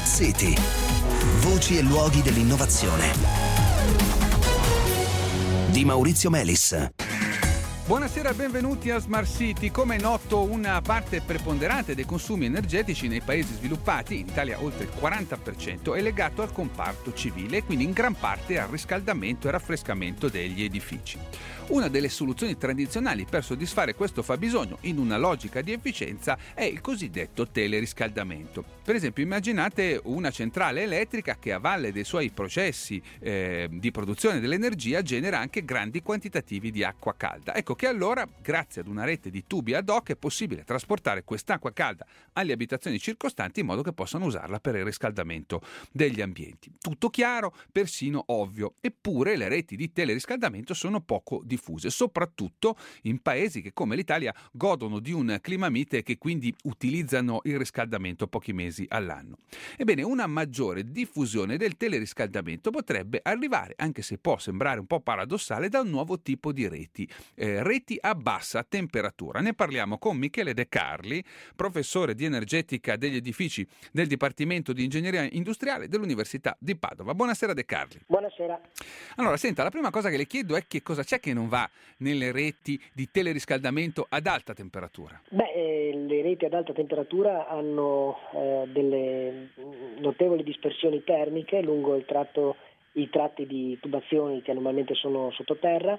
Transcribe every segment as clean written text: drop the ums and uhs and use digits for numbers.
Smart City. Voci e luoghi dell'innovazione. Di Maurizio Melis. Buonasera e benvenuti a Smart City. Come è noto, una parte preponderante dei consumi energetici nei paesi sviluppati, in Italia oltre il 40%, è legato al comparto civile e quindi in gran parte al riscaldamento e raffrescamento degli edifici. Una delle soluzioni tradizionali per soddisfare questo fabbisogno in una logica di efficienza è il cosiddetto teleriscaldamento. Per esempio, immaginate una centrale elettrica che a valle dei suoi processi di produzione dell'energia genera anche grandi quantitativi di acqua calda. Ecco che allora, grazie ad una rete di tubi ad hoc, è possibile trasportare quest'acqua calda alle abitazioni circostanti in modo che possano usarla per il riscaldamento degli ambienti. Tutto chiaro, persino ovvio. Eppure le reti di teleriscaldamento sono poco diffuse, soprattutto in paesi che come l'Italia godono di un clima mite e che quindi utilizzano il riscaldamento pochi mesi all'anno. Ebbene, una maggiore diffusione del teleriscaldamento potrebbe arrivare, anche se può sembrare un po' paradossale, da un nuovo tipo di reti a bassa temperatura. Ne parliamo con Michele De Carli, professore di energetica degli edifici del Dipartimento di Ingegneria Industriale dell'Università di Padova. Buonasera De Carli. Buonasera. Allora, senta, la prima cosa che le chiedo è che cosa c'è che non va nelle reti di teleriscaldamento ad alta temperatura? Le reti ad alta temperatura hanno delle notevoli dispersioni termiche lungo i tratti di tubazioni che normalmente sono sottoterra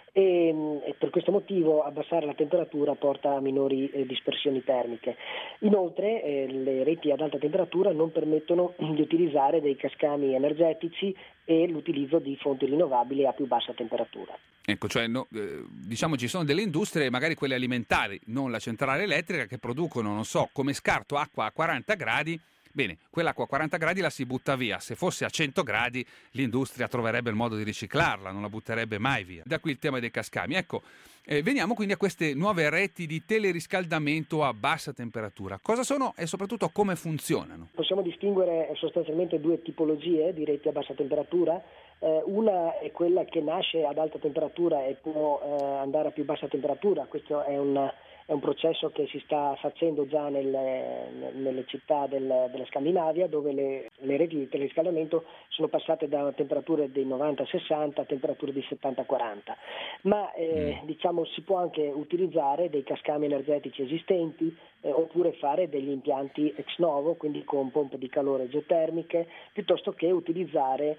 e per questo motivo abbassare la temperatura porta a minori dispersioni termiche. Inoltre le reti ad alta temperatura non permettono di utilizzare dei cascami energetici e l'utilizzo di fonti rinnovabili a più bassa temperatura. Ecco, cioè diciamo ci sono delle industrie, magari quelle alimentari, non la centrale elettrica, che producono, non so, come scarto acqua a 40 gradi. Bene, quell'acqua a 40 gradi la si butta via. Se fosse a 100 gradi l'industria troverebbe il modo di riciclarla, non la butterebbe mai via. Da qui il tema dei cascami. Ecco, veniamo quindi a queste nuove reti di teleriscaldamento a bassa temperatura. Cosa sono e soprattutto come funzionano? Possiamo distinguere sostanzialmente due tipologie di reti a bassa temperatura. Una è quella che nasce ad alta temperatura e può andare a più bassa temperatura. Questo è un processo che si sta facendo già nelle città della Scandinavia, dove le reti di teleriscaldamento sono passate da temperature dei 90-60 a temperature di 70-40. Ma diciamo si può anche utilizzare dei cascami energetici esistenti oppure fare degli impianti ex novo, quindi con pompe di calore geotermiche, piuttosto che utilizzare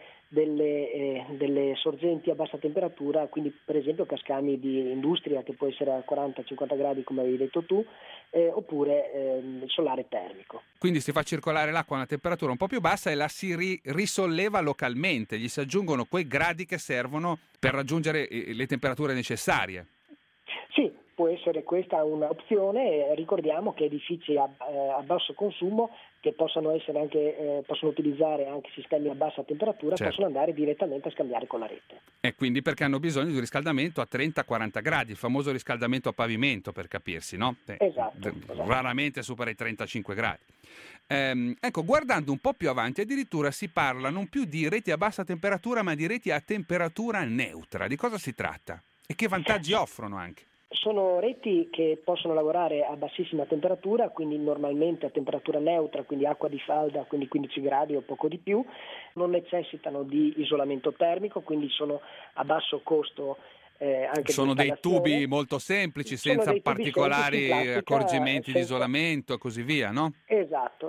delle sorgenti a bassa temperatura, quindi per esempio cascami di industria che può essere a 40-50 gradi come avevi detto tu, oppure solare termico. Quindi si fa circolare l'acqua a una temperatura un po' più bassa e la si risolleva localmente, gli si aggiungono quei gradi che servono per raggiungere le temperature necessarie. Sì, può essere questa un'opzione. Ricordiamo che edifici a basso consumo che possono utilizzare anche sistemi a bassa temperatura, certo, possono andare direttamente a scambiare con la rete. E quindi perché hanno bisogno di un riscaldamento a 30-40 gradi, il famoso riscaldamento a pavimento, per capirsi, no? Esatto. Raramente supera i 35 gradi. Ecco, guardando un po' più avanti, addirittura si parla non più di reti a bassa temperatura, ma di reti a temperatura neutra. Di cosa si tratta? E che vantaggi offrono anche? Sono reti che possono lavorare a bassissima temperatura, quindi normalmente a temperatura neutra, quindi acqua di falda, quindi 15 gradi o poco di più, non necessitano di isolamento termico, quindi sono a basso costo. Sono dei tubi molto semplici, senza particolari accorgimenti di isolamento e così via, no? Esatto.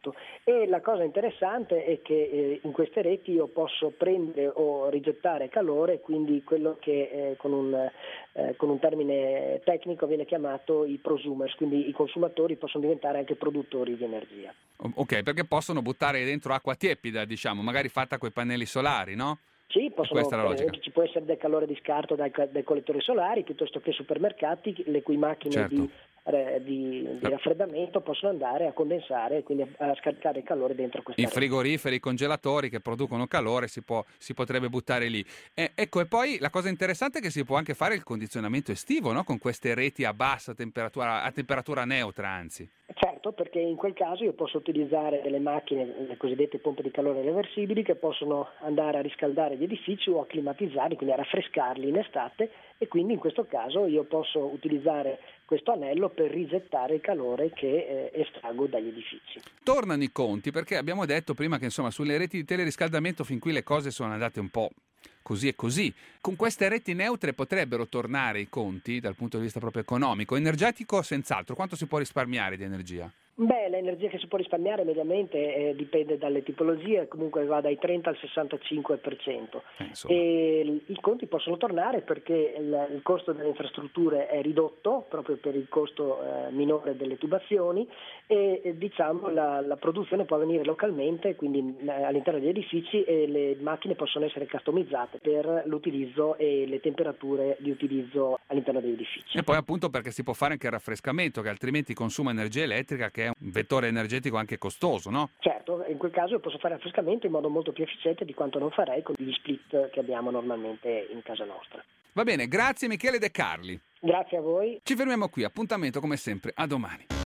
E la cosa interessante è che in queste reti io posso prendere o rigettare calore, quindi quello che con un termine tecnico viene chiamato i prosumers, quindi i consumatori possono diventare anche produttori di energia. Ok, perché possono buttare dentro acqua tiepida, diciamo, magari fatta coi pannelli solari, no? Sì, ci può essere del calore di scarto dai collettori solari, piuttosto che supermercati, le cui macchine, certo, di raffreddamento possono andare a condensare e quindi a scaricare il calore dentro questa rete. Frigoriferi, i congelatori che producono calore si potrebbe buttare lì. Ecco, e poi la cosa interessante è che si può anche fare il condizionamento estivo, no? Con queste reti a bassa temperatura, a temperatura neutra anzi. Certo, perché in quel caso io posso utilizzare delle macchine, le cosiddette pompe di calore reversibili, che possono andare a riscaldare gli edifici o a climatizzarli, quindi a raffrescarli in estate, e quindi in questo caso io posso utilizzare questo anello per rigettare il calore che estraggo dagli edifici. Tornano i conti, perché abbiamo detto prima che insomma sulle reti di teleriscaldamento fin qui le cose sono andate un po' così e così. Con queste reti neutre potrebbero tornare i conti dal punto di vista proprio economico, energetico senz'altro. Quanto si può risparmiare di energia? Beh, l'energia che si può risparmiare mediamente dipende dalle tipologie, comunque va dai 30 al 65%. E i conti possono tornare perché il costo delle infrastrutture è ridotto proprio per il costo minore delle tubazioni e diciamo la produzione può avvenire localmente, quindi all'interno degli edifici, e le macchine possono essere customizzate per l'utilizzo e le temperature di utilizzo all'interno degli edifici. E poi appunto perché si può fare anche il raffrescamento, che altrimenti consuma energia elettrica, che è un vettore energetico anche costoso, no? Certo, in quel caso io posso fare raffrescamento in modo molto più efficiente di quanto non farei con gli split che abbiamo normalmente in casa nostra. Va bene, grazie Michele De Carli. Grazie a voi. Ci fermiamo qui, appuntamento come sempre a domani.